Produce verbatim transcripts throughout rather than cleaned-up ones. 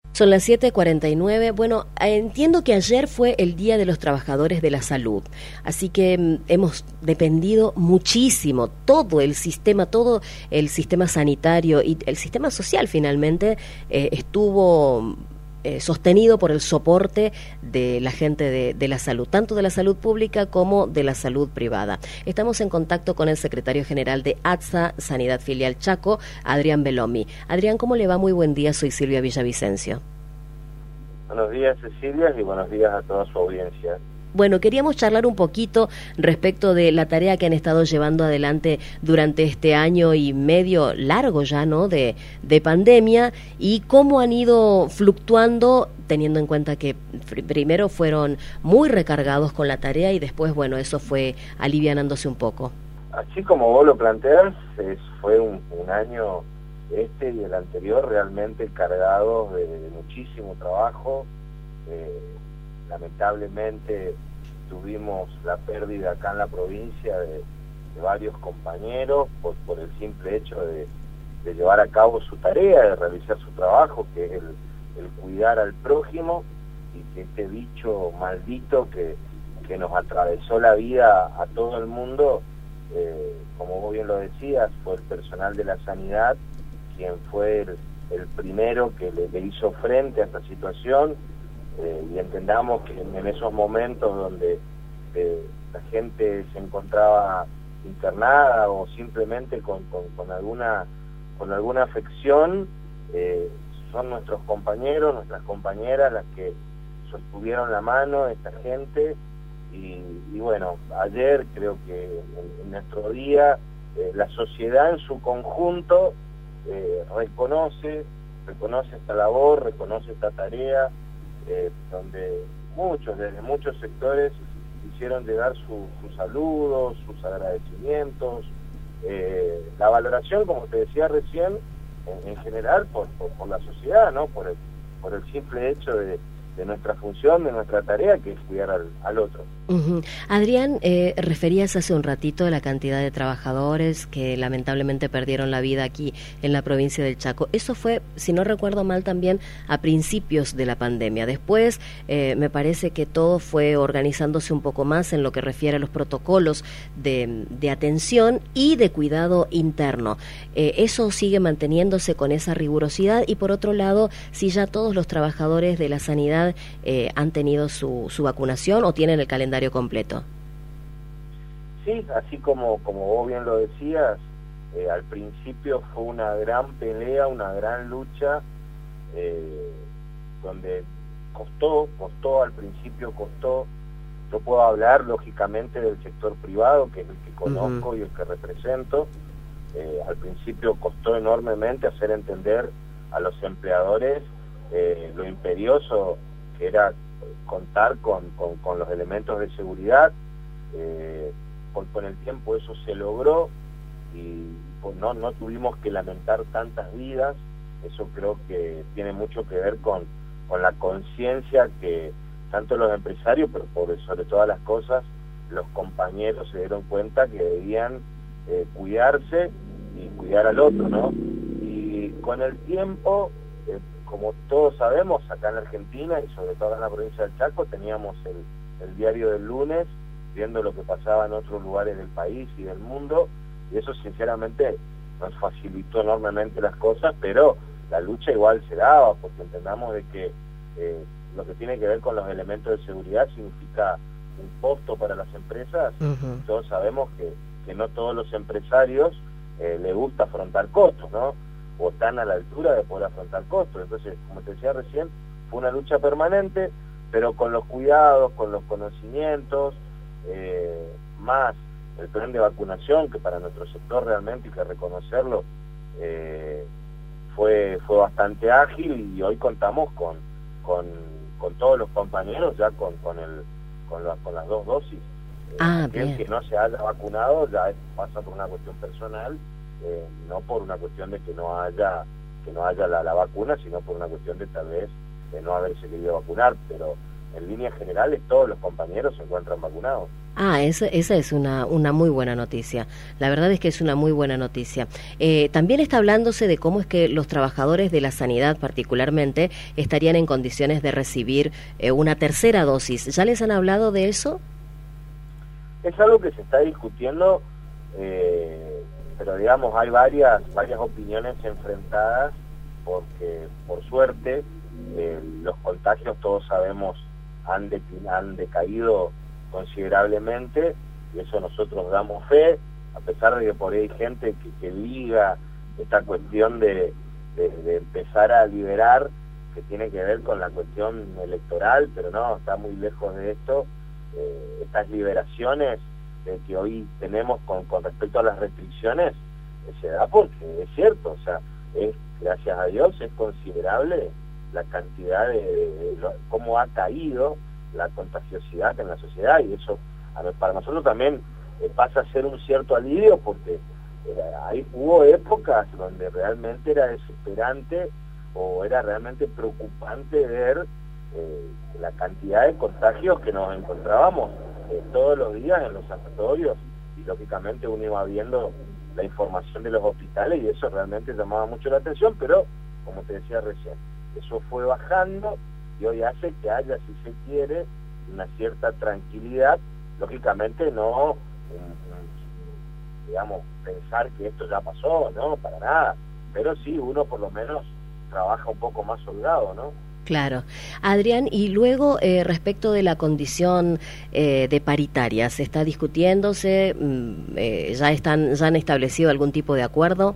Son las siete cuarenta y nueve. Bueno, entiendo que ayer fue el Día de los Trabajadores de la Salud, así que mm, hemos dependido muchísimo, todo el sistema, todo el sistema sanitario y el sistema social finalmente eh, estuvo eh, sostenido por el soporte de la gente de, de la salud, tanto de la salud pública como de la salud privada. Estamos en contacto con el secretario general de ATSA Sanidad Filial Chaco, Adrián Belomi. Adrián, ¿cómo le va? Muy buen día, soy Silvia Villavicencio. Buenos días, Cecilia, y buenos días a toda su audiencia. Bueno, queríamos charlar un poquito respecto de la tarea que han estado llevando adelante durante este año y medio largo ya, ¿no?, de, de pandemia, y cómo han ido fluctuando, teniendo en cuenta que primero fueron muy recargados con la tarea y después, bueno, eso fue alivianándose un poco. Así como vos lo planteas, es, fue un, un año este y el anterior realmente cargados de, de muchísimo trabajo. Eh, lamentablemente tuvimos la pérdida acá en la provincia de, de varios compañeros por, por el simple hecho de, de llevar a cabo su tarea, de realizar su trabajo, que es el, el cuidar al prójimo, y que este bicho maldito que, que nos atravesó la vida a todo el mundo, eh, como vos bien lo decías, fue el personal de la sanidad quien fue el, el primero que le, le hizo frente a esta situación. Eh, y entendamos que en, en esos momentos donde eh, la gente se encontraba internada o simplemente con, con, con alguna con alguna afección, eh, son nuestros compañeros, nuestras compañeras las que sostuvieron la mano de esta gente. Y, y bueno, ayer creo que en, en nuestro día eh, la sociedad en su conjunto eh, reconoce reconoce esta labor, reconoce esta tarea, Eh, donde muchos, desde muchos sectores, hicieron llegar su, sus saludos, sus agradecimientos, eh, la valoración, como te decía recién, en, en general por, por, por la sociedad, ¿no? Por el, por el simple hecho de, de nuestra función, de nuestra tarea, que es cuidar al, al otro. Uh-huh. Adrián, eh, referías hace un ratito de la cantidad de trabajadores que lamentablemente perdieron la vida aquí en la provincia del Chaco. Eso fue, si no recuerdo mal, también a principios de la pandemia. Después eh, me parece que todo fue organizándose un poco más en lo que refiere a los protocolos de, de atención y de cuidado interno. Eh, eso sigue manteniéndose con esa rigurosidad, y por otro lado, si ya todos los trabajadores de la sanidad eh, han tenido su, su vacunación o tienen el calendario completo. Sí, así como, como vos bien lo decías, eh, al principio fue una gran pelea, una gran lucha, eh, donde costó, costó, al principio costó. Yo puedo hablar lógicamente del sector privado, que es el que conozco uh-huh. y el que represento. Eh, al principio costó enormemente hacer entender a los empleadores eh, lo imperioso que era contar con, con, con los elementos de seguridad. Eh, con, con el tiempo eso se logró y pues no, no tuvimos que lamentar tantas vidas. Eso creo que tiene mucho que ver con, con la conciencia que tanto los empresarios, pero por sobre todas las cosas, los compañeros se dieron cuenta que debían eh, cuidarse y cuidar al otro, ¿no? Y con el tiempo, eh, como todos sabemos, acá en Argentina y sobre todo en la provincia del Chaco, teníamos el, el diario del lunes, viendo lo que pasaba en otros lugares del país y del mundo, y eso sinceramente nos facilitó enormemente las cosas, pero la lucha igual se daba, porque entendamos de que eh, lo que tiene que ver con los elementos de seguridad significa un costo para las empresas. Uh-huh. Todos sabemos que, que no todos los empresarios eh, les gusta afrontar costos, ¿no? O están a la altura de poder afrontar costos. Entonces, como te decía recién, fue una lucha permanente, pero con los cuidados, con los conocimientos, eh, más el plan de vacunación, que para nuestro sector realmente hay que reconocerlo, eh, fue fue bastante ágil, y hoy contamos con con, con todos los compañeros ya con con el con, la, con las dos dosis. Eh, ah, aquel que no se haya vacunado ya pasa por una cuestión personal, eh, no por una cuestión de que no haya que no haya la, la vacuna, sino por una cuestión de tal vez de no haberse querido vacunar, pero en líneas generales todos los compañeros se encuentran vacunados. Ah, esa, esa es una, una muy buena noticia. La verdad es que es una muy buena noticia. Eh, también está hablándose de cómo es que los trabajadores de la sanidad particularmente estarían en condiciones de recibir eh, una tercera dosis. ¿Ya les han hablado de eso? Es algo que se está discutiendo, eh, pero digamos hay varias, varias opiniones enfrentadas porque por suerte eh, los contagios todos sabemos han, han decaído considerablemente, y eso nosotros damos fe, a pesar de que por ahí hay gente que, que liga esta cuestión de, de, de empezar a liberar, que tiene que ver con la cuestión electoral, pero no, está muy lejos de esto. Eh, estas liberaciones de que hoy tenemos con, con respecto a las restricciones, eh, se da porque es cierto, o sea, es, gracias a Dios es considerable la cantidad de, de, de lo, cómo ha caído la contagiosidad en la sociedad, y eso a ver, para nosotros también eh, pasa a ser un cierto alivio, porque eh, ahí hubo épocas donde realmente era desesperante o era realmente preocupante ver eh, la cantidad de contagios que nos encontrábamos eh, todos los días en los sanatorios, y lógicamente uno iba viendo la información de los hospitales y eso realmente llamaba mucho la atención, pero como te decía recién, eso fue bajando y hoy hace que haya, si se quiere, una cierta tranquilidad, lógicamente no, digamos, pensar que esto ya pasó, no, para nada, pero sí, uno por lo menos trabaja un poco más holgado, ¿no? Claro. Adrián, y luego eh, respecto de la condición eh, de paritaria, ¿se está discutiéndose? Eh, ¿ya están, ya han establecido algún tipo de acuerdo?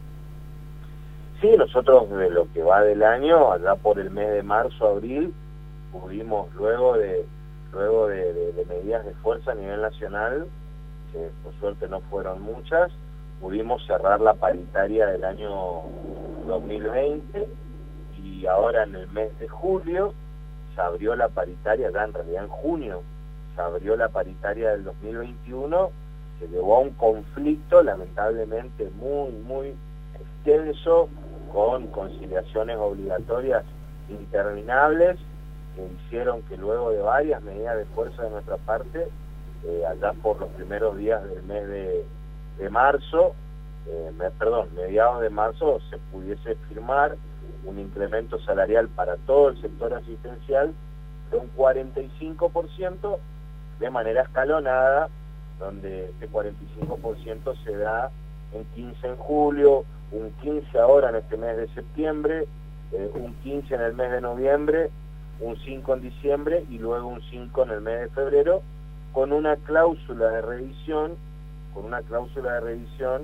Sí, nosotros de lo que va del año, allá por el mes de marzo, abril, pudimos luego de luego de, de, de medidas de fuerza a nivel nacional, que por suerte no fueron muchas, pudimos cerrar la paritaria del año dos mil veinte, y ahora en el mes de julio se abrió la paritaria, ya en realidad en junio se abrió la paritaria del dos mil veintiuno, se llevó a un conflicto lamentablemente muy, muy extenso, con conciliaciones obligatorias interminables, que hicieron que luego de varias medidas de fuerza de nuestra parte, eh, allá por los primeros días del mes de, de marzo, eh, me, perdón, mediados de marzo, se pudiese firmar un incremento salarial para todo el sector asistencial de un cuarenta y cinco por ciento de manera escalonada, donde este cuarenta y cinco por ciento se da en quince en julio, un quince ahora en este mes de septiembre, eh, un quince en el mes de noviembre, un cinco en diciembre y luego un cinco en el mes de febrero, con una cláusula de revisión, con una cláusula de revisión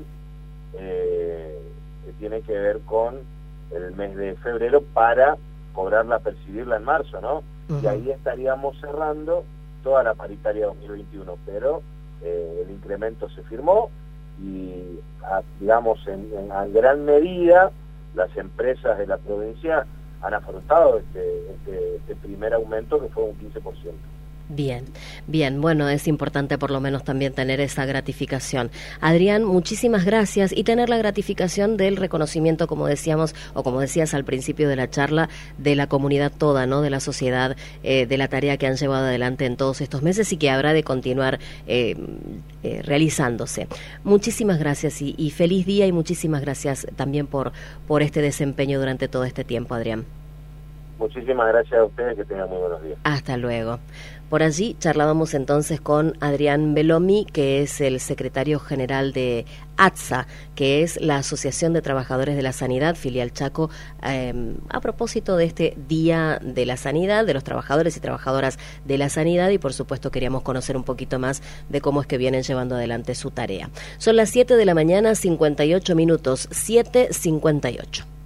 eh, que tiene que ver con el mes de febrero para cobrarla, percibirla en marzo, ¿no? Uh-huh. Y ahí estaríamos cerrando toda la paritaria dos mil veintiuno, pero eh, el incremento se firmó y, a, digamos, en, en a gran medida las empresas de la provincia han afrontado este, este, este primer aumento, que fue un quince por ciento. Bien, bien, bueno, es importante por lo menos también tener esa gratificación. Adrián, muchísimas gracias, y tener la gratificación del reconocimiento, como decíamos, o como decías al principio de la charla, de la comunidad toda, ¿no?, de la sociedad, eh, de la tarea que han llevado adelante en todos estos meses y que habrá de continuar eh, eh, realizándose. Muchísimas gracias y, y feliz día, y muchísimas gracias también por, por este desempeño durante todo este tiempo, Adrián. Muchísimas gracias a ustedes, que tengan muy buenos días. Hasta luego. Por allí charlábamos entonces con Adrián Belomi, que es el secretario general de A T S A, que es la Asociación de Trabajadores de la Sanidad, filial Chaco, eh, a propósito de este Día de la Sanidad, de los trabajadores y trabajadoras de la sanidad, y por supuesto queríamos conocer un poquito más de cómo es que vienen llevando adelante su tarea. Son las siete de la mañana, cincuenta y ocho minutos, siete cincuenta y ocho.